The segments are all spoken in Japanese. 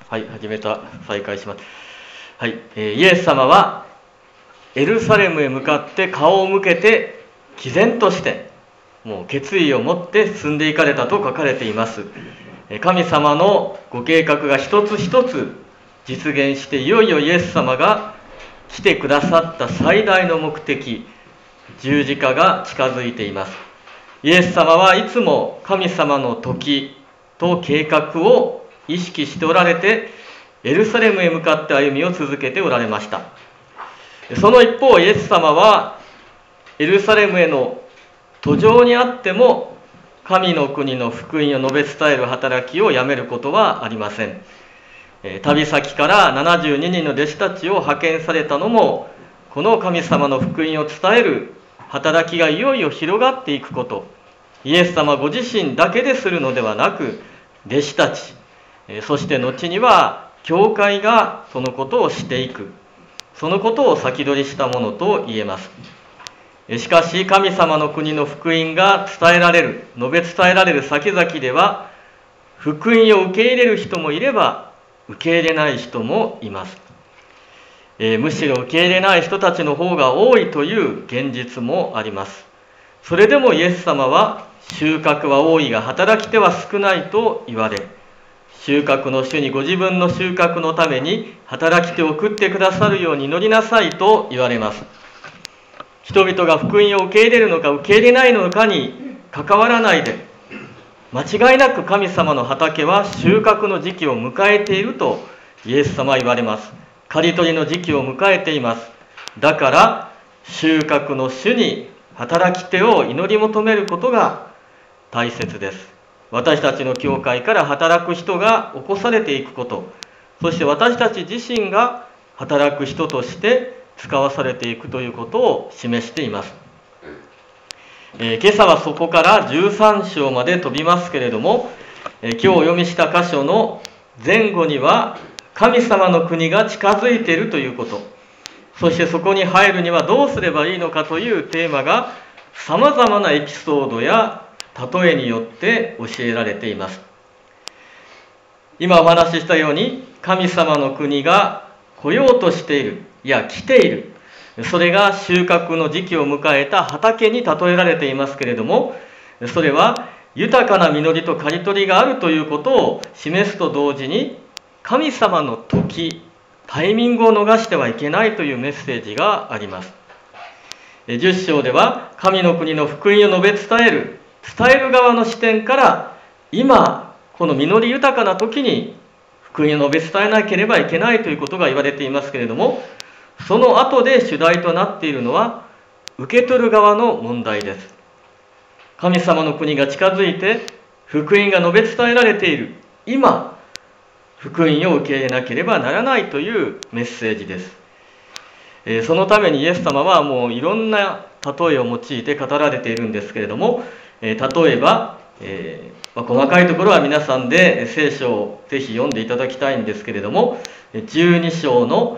はい、再開します。はい、イエス様はエルサレムへ向かって顔を向けて毅然としてもう決意を持って進んでいかれたと書かれています。神様のご計画が一つ一つ実現して、いよいよイエス様が来てくださった最大の目的、十字架が近づいています。イエス様はいつも神様の時と計画を意識しておられて、エルサレムへ向かって歩みを続けておられました。その一方、イエス様はエルサレムへの途上にあっても神の国の福音を述べ伝える働きをやめることはありません。旅先から72人の弟子たちを派遣されたのも、この神様の福音を伝える働きがいよいよ広がっていくこと、イエス様ご自身だけでするのではなく、弟子たち、そして後には教会がそのことをしていく、そのことを先取りしたものと言えます。しかし神様の国の福音が伝えられる、述べ伝えられる先々では、福音を受け入れる人もいれば受け入れない人もいます。むしろ受け入れない人たちの方が多いという現実もあります。それでもイエス様は、収穫は多いが働き手は少ないと言われ、収穫の主にご自分の収穫のために働き手を送ってくださるように祈りなさいと言われます。人々が福音を受け入れるのか受け入れないのかに関わらないで、間違いなく神様の畑は収穫の時期を迎えているとイエス様は言われます。刈り取りの時期を迎えています。だから収穫の主に働き手を祈り求めることが大切です。私たちの教会から働く人が起こされていくこと、そして私たち自身が働く人として使わされていくということを示しています。今朝はそこから13章まで飛びますけれども、今日お読みした箇所の前後には神様の国が近づいているということ、そしてそこに入るにはどうすればいいのかというテーマがさまざまなエピソードや例えによって教えられています。今お話ししたように、神様の国が来ようとしている、いや来ている、それが収穫の時期を迎えた畑に例えられていますけれども、それは豊かな実りと刈り取りがあるということを示すと同時に、神様の時、タイミングを逃してはいけないというメッセージがあります。10章では神の国の福音を述べ伝える側の視点から、今この実り豊かな時に福音を述べ伝えなければいけないということが言われていますけれども、その後で主題となっているのは受け取る側の問題です。神様の国が近づいて福音が述べ伝えられている今、福音を受け入れなければならないというメッセージです。そのためにイエス様はもういろんな例えを用いて語られているんですけれども、例えば、細かいところは皆さんで聖書をぜひ読んでいただきたいんですけれども、12章の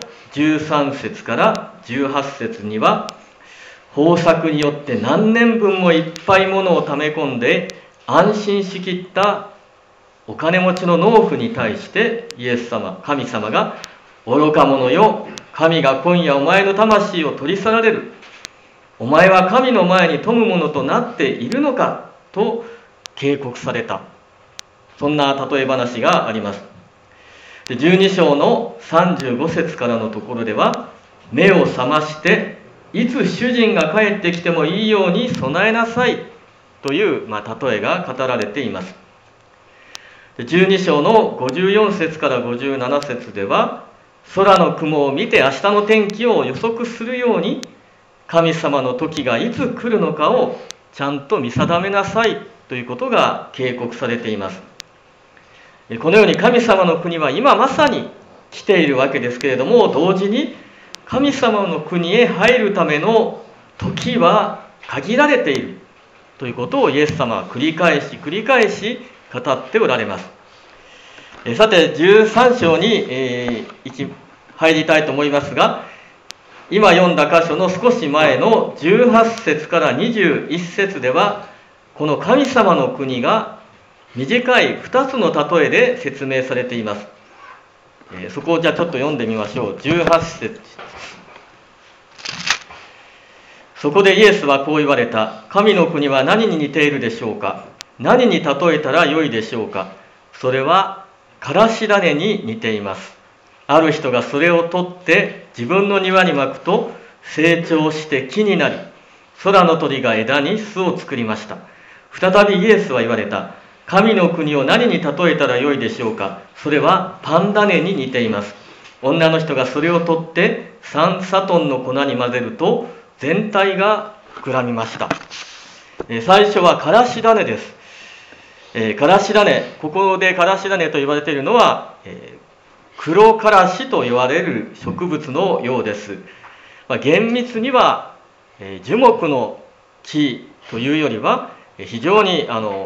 13節から18節には、豊作によって何年分もいっぱいものを溜め込んで安心しきったお金持ちの農夫に対してイエス様、神様が、愚か者よ、神が今夜お前の魂を取り去られる。お前は神の前に富むものとなっているのかと警告された。そんな例え話があります。12章の35節からのところでは、目を覚ましていつ主人が帰ってきてもいいように備えなさいという、例えが語られています。12章の54節から57節では、空の雲を見て明日の天気を予測するように、神様の時がいつ来るのかをちゃんと見定めなさいということが警告されています。このように神様の国は今まさに来ているわけですけれども、同時に神様の国へ入るための時は限られているということをイエス様は繰り返し語っておられます。さて13章に入りたいと思いますが、今読んだ箇所の少し前の18節から21節では、この神様の国が短い2つの例えで説明されています。 そこをじゃあちょっと読んでみましょう。18節。そこでイエスはこう言われた。神の国は何に似ているでしょうか。何に例えたらよいでしょうか。それはからし種に似ています。ある人がそれを取って自分の庭にまくと成長して木になり、空の鳥が枝に巣を作りました。再びイエスは言われた。神の国を何に例えたらよいでしょうか。それはパン種に似ています。女の人がそれを取って3サトンの粉に混ぜると全体が膨らみました。最初はからし種です。からし種、ここでからし種と言われているのは、黒からしと言われる植物のようです。厳密には、樹木の木というよりは非常に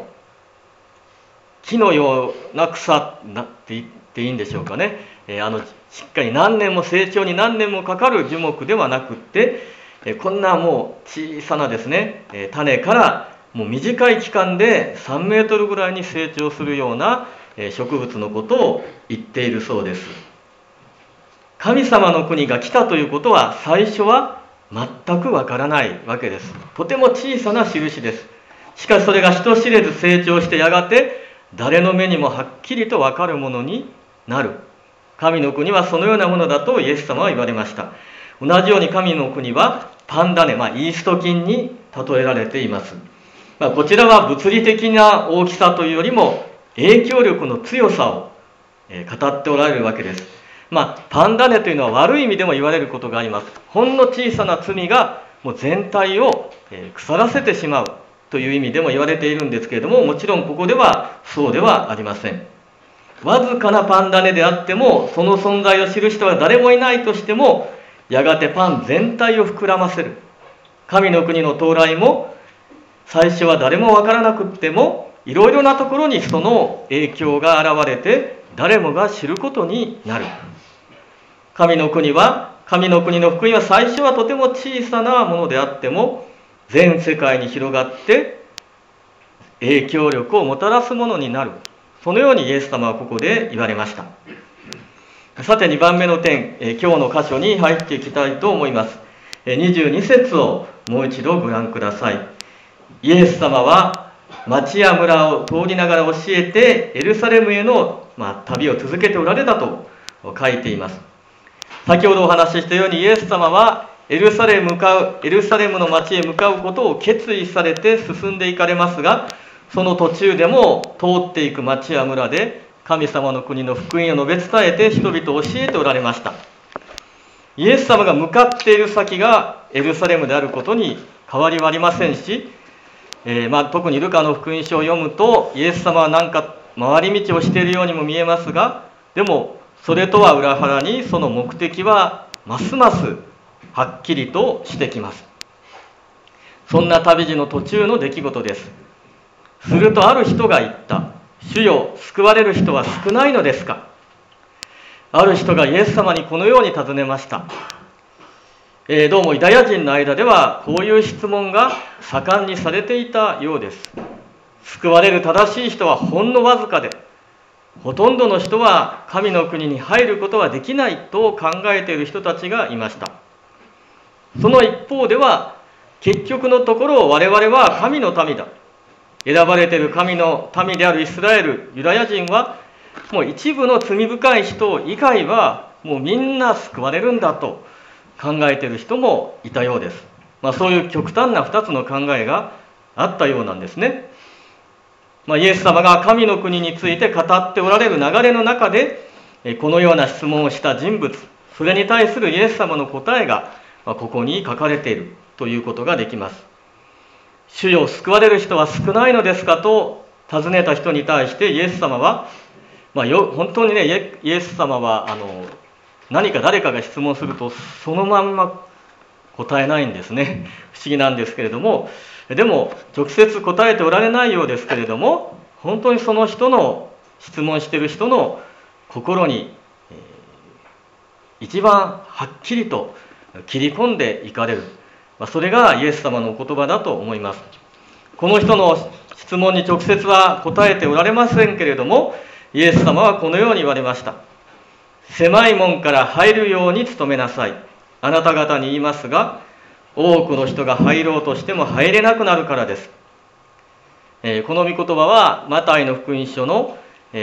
木のような草って言っていいんでしょうかね。しっかり成長に何年もかかる樹木ではなくって、こんなもう小さなですね、種からもう短い期間で3メートルぐらいに成長するような植物のことを言っているそうです。神様の国が来たということは最初は全くわからないわけです。とても小さな印です。しかしそれが人知れず成長してやがて誰の目にもはっきりとわかるものになる。神の国はそのようなものだとイエス様は言われました。同じように神の国はパン種、イースト菌に例えられています。こちらは物理的な大きさというよりも影響力の強さを語っておられるわけです。パン種というのは悪い意味でも言われることがあります。ほんの小さな罪がもう全体を腐らせてしまうという意味でも言われているんですけれども、もちろんここではそうではありません。わずかなパン種であっても、その存在を知る人は誰もいないとしても、やがてパン全体を膨らませる。神の国の到来も最初は誰もわからなくっても、いろいろなところにその影響が現れて誰もが知ることになる。神の国の福音は最初はとても小さなものであっても、全世界に広がって影響力をもたらすものになる。そのようにイエス様はここで言われました。さて2番目の点、今日の箇所に入っていきたいと思います。22節をもう一度ご覧ください。イエス様は町や村を通りながら教えてエルサレムへの、旅を続けておられたと書いています。先ほどお話ししたようにイエス様はエルサレムの町へ向かうことを決意されて進んでいかれますが、その途中でも通っていく町や村で神様の国の福音を述べ伝えて人々を教えておられました。イエス様が向かっている先がエルサレムであることに変わりはありませんし、特にルカの福音書を読むとイエス様は何か回り道をしているようにも見えますが、でもそれとは裏腹にその目的はますますはっきりとしてきます。そんな旅路の途中の出来事です。するとある人が言った。主よ、救われる人は少ないのですか。ある人がイエス様にこのように尋ねました。どうもユダヤ人の間ではこういう質問が盛んにされていたようです。救われる正しい人はほんのわずかで、ほとんどの人は神の国に入ることはできないと考えている人たちがいました。その一方では、結局のところ我々は神の民だ。選ばれている神の民であるイスラエル、ユダヤ人はもう一部の罪深い人以外はもうみんな救われるんだと考えている人もいたようです。そういう極端な2つの考えがあったようなんですね。イエス様が神の国について語っておられる流れの中で、このような質問をした人物、それに対するイエス様の答えがここに書かれているということができます。主よ、救われる人は少ないのですかと尋ねた人に対してイエス様は、本当にね、イエス様は何か誰かが質問するとそのまんま答えないんですね。不思議なんですけれども、でも直接答えておられないようですけれども、本当にその人の質問している人の心に、一番はっきりと切り込んでいかれる、それがイエス様のお言葉だと思います。この人の質問に直接は答えておられませんけれども、イエス様はこのように言われました。 狭い門から入るように努めなさい。あなた方に言いますが、多くの人が入ろうとしても入れなくなるからです。この御言葉はマタイの福音書の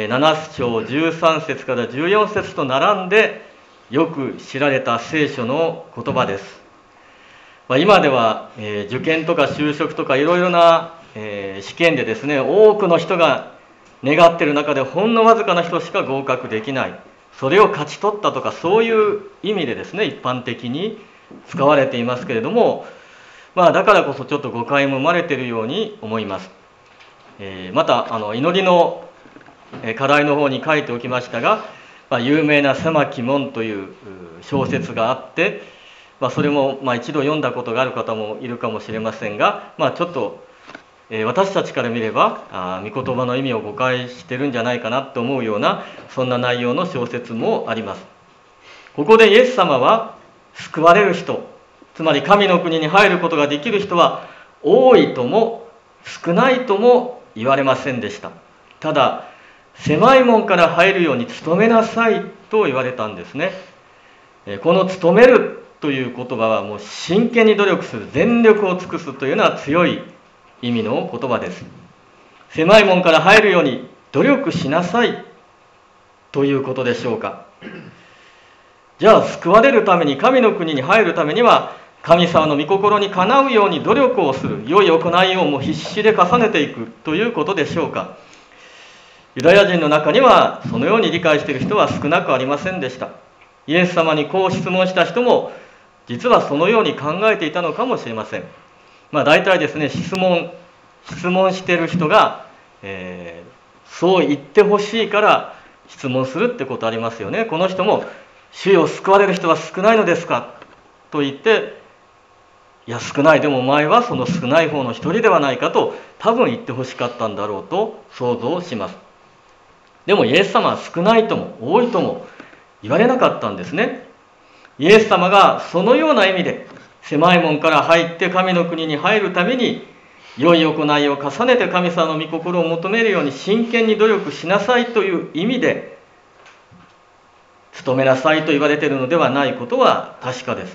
7章13節から14節と並んでよく知られた聖書の言葉です。今では受験とか就職とかいろいろな試験でですね、多くの人が願っている中でほんのわずかな人しか合格できない、それを勝ち取ったとか、そういう意味でですね、一般的に使われていますけれども、だからこそちょっと誤解も生まれているように思います。また祈りの課題の方に書いておきましたが、有名な狭き門という小説があって、それも一度読んだことがある方もいるかもしれませんが、ちょっと私たちから見れば御言葉の意味を誤解してるんじゃないかなと思うような、そんな内容の小説もあります。ここでイエス様は、救われる人、つまり神の国に入ることができる人は多いとも少ないとも言われませんでした。ただ、狭い門から入るように努めなさいと言われたんですね。この努めるという言葉はもう真剣に努力する、全力を尽くすというのは強い意味の言葉です。狭い門から入るように努力しなさいということでしょうか。じゃあ救われるために、神の国に入るためには、神様の御心にかなうように努力をする、良い行いをもう必死で重ねていくということでしょうか。ユダヤ人の中にはそのように理解している人は少なくありませんでした。イエス様にこう質問した人も実はそのように考えていたのかもしれません。大体ですね、質問している人が、そう言ってほしいから質問するってことありますよね。この人も、主よ、救われる人は少ないのですかと言って、いや少ない、でもお前はその少ない方の一人ではないかと多分言ってほしかったんだろうと想像します。でもイエス様は少ないとも多いとも言われなかったんですね。イエス様がそのような意味で、狭い門から入って神の国に入るために良い行いを重ねて神様の御心を求めるように真剣に努力しなさいという意味で努めなさいと言われているのではないことは確かです。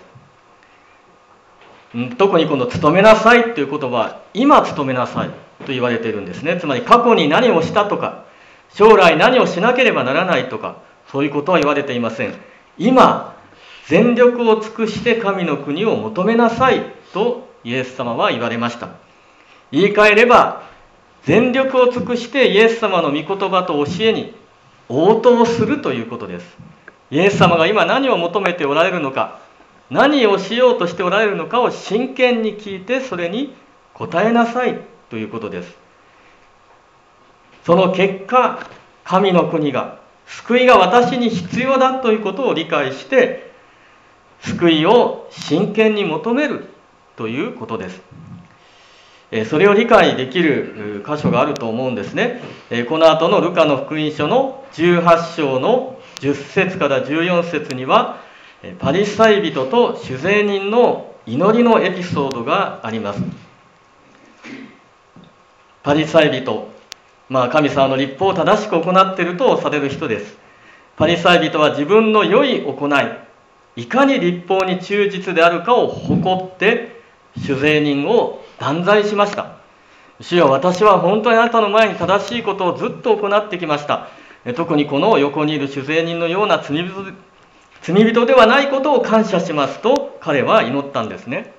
特にこの努めなさいという言葉は、今努めなさいと言われているんですね。つまり過去に何をしたとか、将来何をしなければならないとか、そういうことは言われていません。今全力を尽くして神の国を求めなさいとイエス様は言われました。言い換えれば、全力を尽くしてイエス様の御言葉と教えに応答するということです。イエス様が今何を求めておられるのか、何をしようとしておられるのかを真剣に聞いて、それに答えなさいということです。その結果、神の国が、救いが私に必要だということを理解して、救いを真剣に求めるということです。それを理解できる箇所があると思うんですね。この後のルカの福音書の18章の10節から14節には、パリサイ人と主税人の祈りのエピソードがあります。パリサイ人、神様の律法を正しく行っているとされる人です。パリサイ人は自分の良い行い、いかに律法に忠実であるかを誇って主税人を断罪しました。主よ、私は本当にあなたの前に正しいことをずっと行ってきました。特にこの横にいる主税人のような罪人ではないことを感謝しますと彼は祈ったんですね。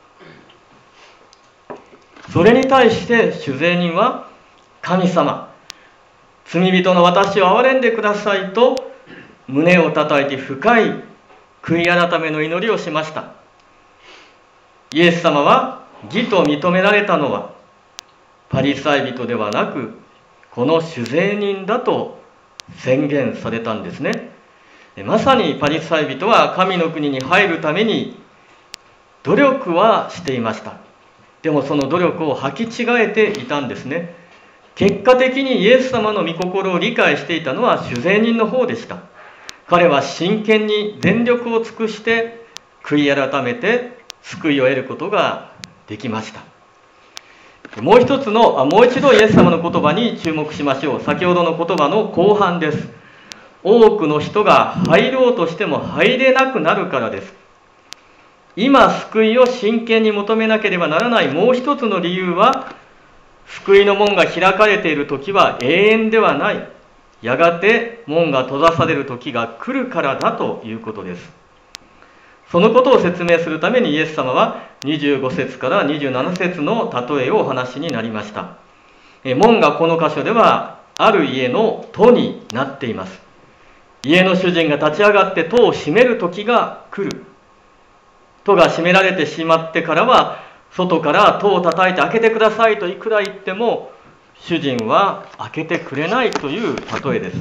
それに対して主税人は、神様、罪人の私を憐れんでくださいと胸を叩いて深い悔い改めの祈りをしました。イエス様は義と認められたのはパリサイ人ではなく、この主税人だと宣言されたんですね。まさにパリサイ人は神の国に入るために努力はしていました。でもその努力を履き違えていたんですね。結果的にイエス様の御心を理解していたのは主税人の方でした。彼は真剣に全力を尽くして悔い改めて救いを得ることができました。もう一度イエス様の言葉に注目しましょう。先ほどの言葉の後半です。 多くの人が入ろうとしても入れなくなるからです。今救いを真剣に求めなければならないもう一つの理由は、救いの門が開かれている時は永遠ではない。やがて門が閉ざされる時が来るからだということです。そのことを説明するためにイエス様は25節から27節の例えをお話になりました。門がこの箇所ではある家の戸になっています。家の主人が立ち上がって戸を閉める時が来る。戸が閉められてしまってからは、外から戸を叩いて開けてくださいといくら言っても主人は開けてくれないという例えです。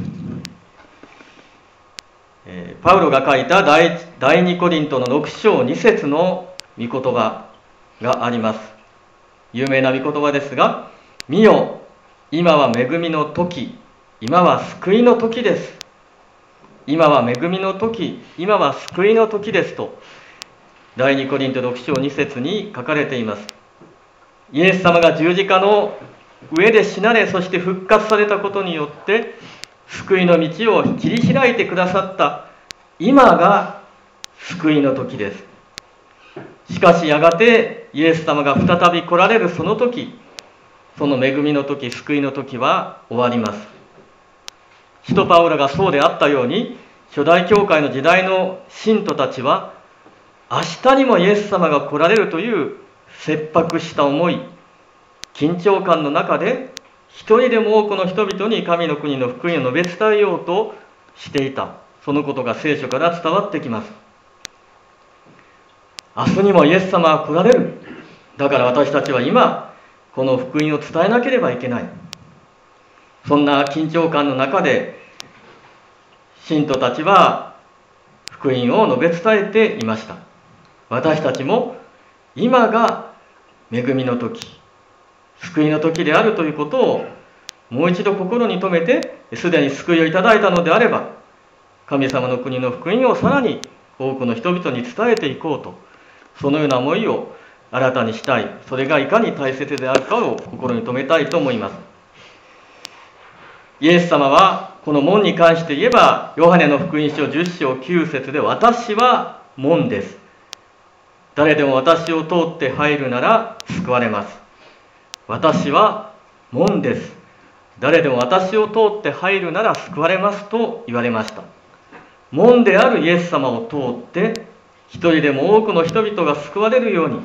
パウロが書いた第2コリントの6章2節の御言葉があります。有名な御言葉ですが、見よ、今は恵みの時、今は救いの時です。今は恵みの時、今は救いの時ですと、第2コリント6章2節に書かれています。イエス様が十字架の上で死なれ、そして復活されたことによって救いの道を切り開いてくださった今が救いの時です。しかしやがてイエス様が再び来られるその時、その恵みの時、救いの時は終わります。使徒パウロがそうであったように、初代教会の時代の信徒たちは明日にもイエス様が来られるという切迫した思い、緊張感の中で一人でも多くの人々に神の国の福音を述べ伝えようとしていた。そのことが聖書から伝わってきます。明日にもイエス様は来られる。だから私たちは今この福音を伝えなければいけない。そんな緊張感の中で信徒たちは福音を述べ伝えていました。私たちも今が恵みの時、救いの時であるということをもう一度心に留めて、すでに救いをいただいたのであれば、神様の国の福音をさらに多くの人々に伝えていこうと、そのような思いを新たにしたい。それがいかに大切であるかを心に留めたいと思います。イエス様はこの門に関して言えば、ヨハネの福音書10章9節で、私は門です。誰でも私を通って入るなら救われます。私は門です。誰でも私を通って入るなら救われますと言われました。門であるイエス様を通って一人でも多くの人々が救われるように、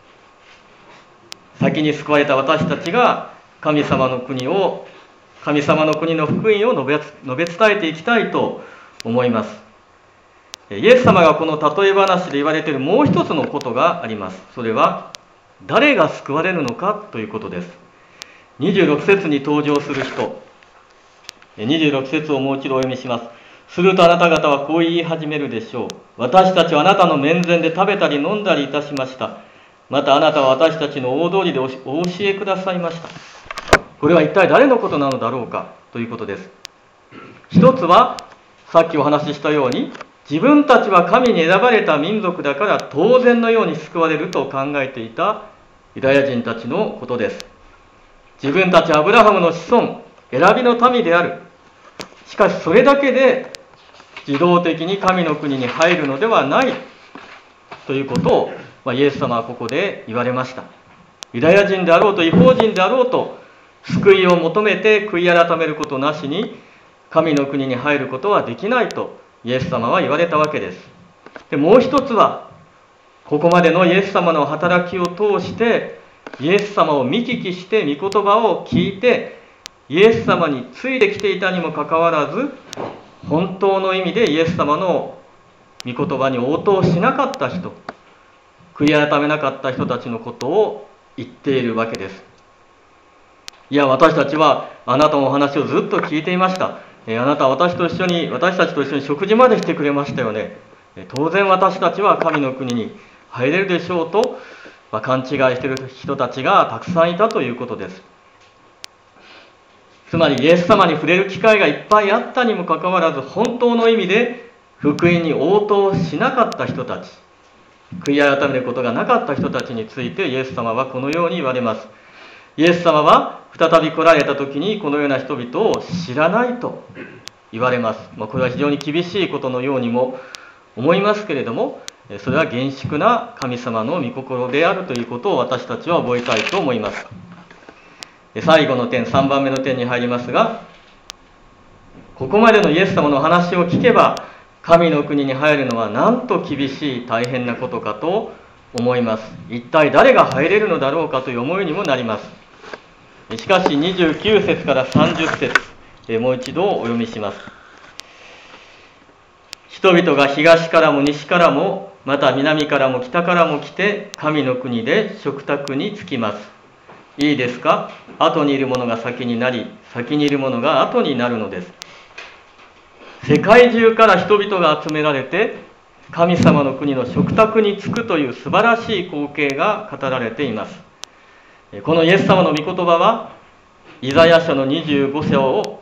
先に救われた私たちが神様の国の福音を述べ伝えていきたいと思います。イエス様がこの例え話で言われているもう一つのことがあります。それは誰が救われるのかということです。26節に登場する人、26節をもう一度お読みします。するとあなた方はこう言い始めるでしょう。私たちはあなたの面前で食べたり飲んだりいたしました。またあなたは私たちの大通りでお教えくださいました。これは一体誰のことなのだろうかということです。一つはさっきお話ししたように、自分たちは神に選ばれた民族だから当然のように救われると考えていたユダヤ人たちのことです。自分たちはアブラハムの子孫、選びの民である。しかしそれだけで自動的に神の国に入るのではないということを、イエス様はここで言われました。ユダヤ人であろうと異邦人であろうと、救いを求めて悔い改めることなしに神の国に入ることはできないとイエス様は言われたわけです。で、もう一つは、ここまでのイエス様の働きを通してイエス様を見聞きして御言葉を聞いてイエス様についてきていたにもかかわらず、本当の意味でイエス様の御言葉に応答しなかった人、悔い改めなかった人たちのことを言っているわけです。いや、私たちはあなたのお話をずっと聞いていました。あなたは私たちと一緒に食事までしてくれましたよね。当然私たちは神の国に入れるでしょうと、勘違いしている人たちがたくさんいたということです。つまりイエス様に触れる機会がいっぱいあったにもかかわらず、本当の意味で福音に応答しなかった人たち、悔い改めることがなかった人たちについてイエス様はこのように言われます。イエス様は再び来られた時にこのような人々を知らないと言われます。これは非常に厳しいことのようにも思いますけれども、それは厳粛な神様の御心であるということを私たちは覚えたいと思います。最後の点、3番目の点に入りますが、ここまでのイエス様の話を聞けば、神の国に入るのはなんと厳しい大変なことかと思います。一体誰が入れるのだろうかという思いにもなります。しかし29節から30節、もう一度お読みします。人々が東からも西からも、また南からも北からも来て、神の国で食卓に着きます。いいですか？後にいるものが先になり、先にいるものが後になるのです。世界中から人々が集められて、神様の国の食卓に着くという素晴らしい光景が語られています。このイエス様の御言葉は、イザヤ書の25章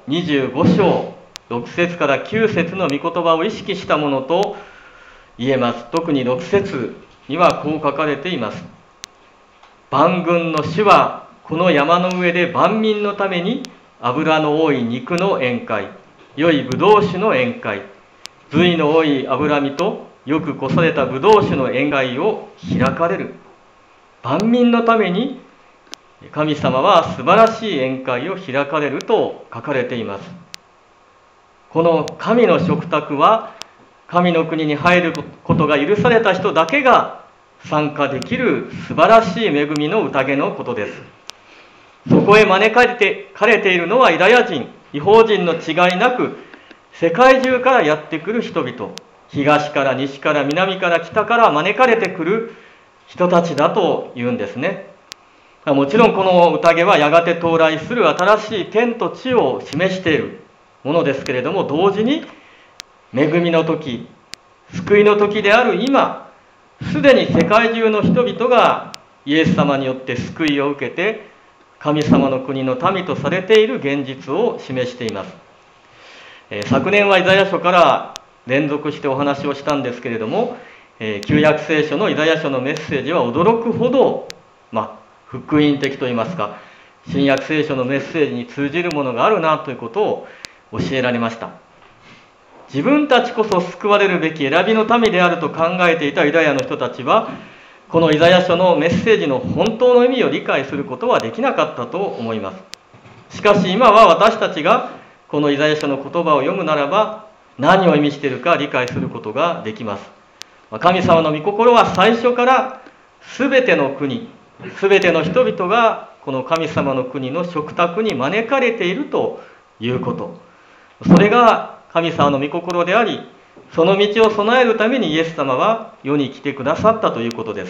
6節から9節の御言葉を意識したものと言えます。特に6節にはこう書かれています。万軍の主はこの山の上で万民のために脂の多い肉の宴会、良いブドウ酒の宴会、髄の多い脂身とよくこされたブドウ酒の宴会を開かれる。万民のために神様は素晴らしい宴会を開かれると書かれています。この神の食卓は、神の国に入ることが許された人だけが参加できる素晴らしい恵みの宴のことです。そこへ招かれているのはユダヤ人、異邦人の違いなく、世界中からやってくる人々、東から西から南から北から招かれてくる人たちだというんですね。もちろんこの宴はやがて到来する新しい天と地を示しているものですけれども、同時に恵みの時、救いの時である今、すでに世界中の人々がイエス様によって救いを受けて、神様の国の民とされている現実を示しています。昨年はイザヤ書から連続してお話をしたんですけれども、旧約聖書のイザヤ書のメッセージは驚くほど、福音的といいますか、新約聖書のメッセージに通じるものがあるなということを教えられました。自分たちこそ救われるべき選びの民であると考えていたユダヤの人たちは、このイザヤ書のメッセージの本当の意味を理解することはできなかったと思います。しかし今は私たちがこのイザヤ書の言葉を読むならば、何を意味しているか理解することができます。神様の御心は最初から全ての国、全ての人々がこの神様の国の食卓に招かれているということ。それが神様の御心であり、その道を備えるためにイエス様は世に来てくださったということです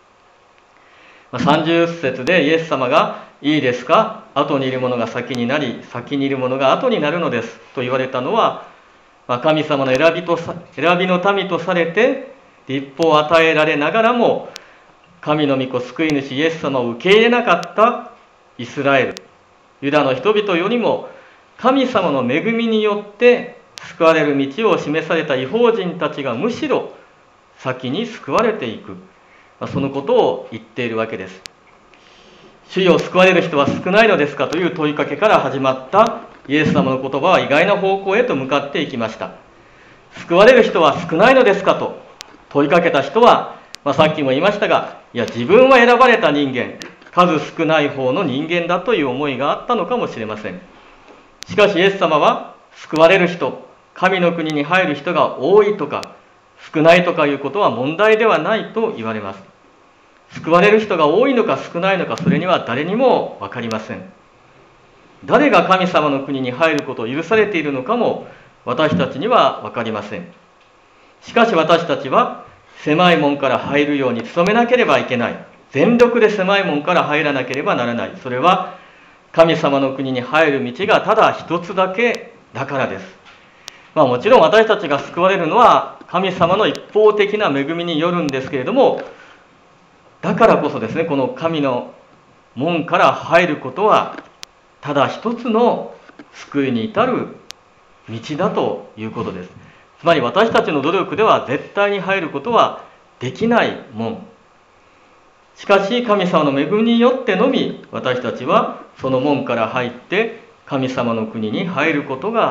。30節でイエス様が、いいですか？後にいるものが先になり、先にいるものが後になるのですと言われたのは、神様の選びの民とされて立法を与えられながらも、神の御子救い主イエス様を受け入れなかったイスラエル、ユダの人々よりも神様の恵みによって救われる道を示された異邦人たちがむしろ先に救われていく、そのことを言っているわけです。主よ、救われる人は少ないのですかという問いかけから始まったイエス様の言葉は意外な方向へと向かっていきました。救われる人は少ないのですかと問いかけた人は、さっきも言いましたが、いや、自分は選ばれた人間、数少ない方の人間だという思いがあったのかもしれません。しかしイエス様は、救われる人、神の国に入る人が多いとか少ないとかいうことは問題ではないと言われます。救われる人が多いのか少ないのか、それには誰にも分かりません。誰が神様の国に入ることを許されているのかも私たちには分かりません。しかし私たちは狭い門から入るように努めなければいけない。全力で狭い門から入らなければならない。それは神様の国に入る道がただ一つだけだからです。もちろん私たちが救われるのは神様の一方的な恵みによるんですけれども、だからこそですね、この神の門から入ることはただ一つの救いに至る道だということです。つまり私たちの努力では絶対に入ることはできない門。しかし神様の恵みによってのみ、私たちはその門から入って神様の国に入ることが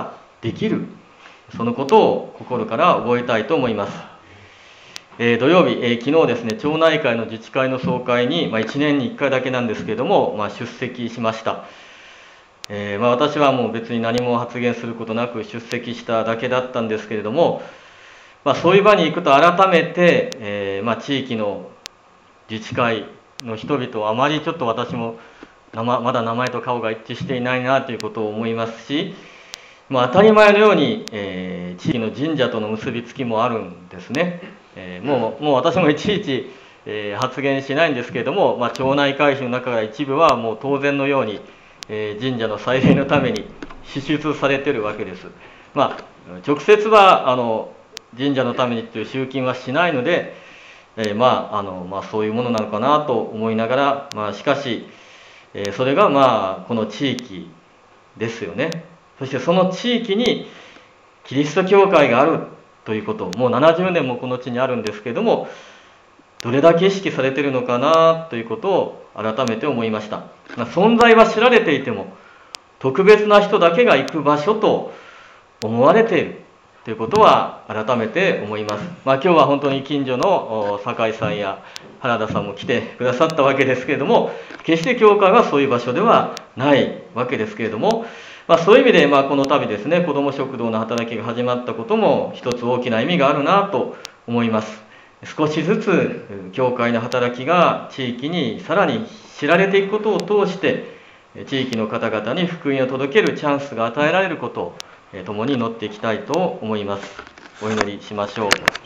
できる、そのことを心から覚えたいと思います。土曜日、昨日ですね、町内会の自治会の総会に、1年に1回だけなんですけれども、出席しました。私はもう別に何も発言することなく出席しただけだったんですけれども、そういう場に行くと改めて、地域の自治会の人々はあまりちょっと私もまだ名前と顔が一致していないなということを思いますし、当たり前のように、地域の神社との結びつきもあるんですね。もう私もいちいち、発言しないんですけれども、町内会費の中から一部はもう当然のように、神社の再生のために支出されているわけです。直接は神社のためにという集金はしないので、そういうものなのかなと思いながら、しかし、それがこの地域ですよね。そしてその地域にキリスト教会があるということ、もう70年もこの地にあるんですけれども、どれだけ意識されているのかなということを改めて思いました。存在は知られていても、特別な人だけが行く場所と思われているということは改めて思います。今日は本当に近所の酒井さんや原田さんも来てくださったわけですけれども、決して教会はそういう場所ではないわけですけれども、そういう意味で、この度ですね、子ども食堂の働きが始まったことも一つ大きな意味があるなと思います。少しずつ教会の働きが地域にさらに知られていくことを通して、地域の方々に福音を届けるチャンスが与えられることを共に祈っていきたいと思います。お祈りしましょう。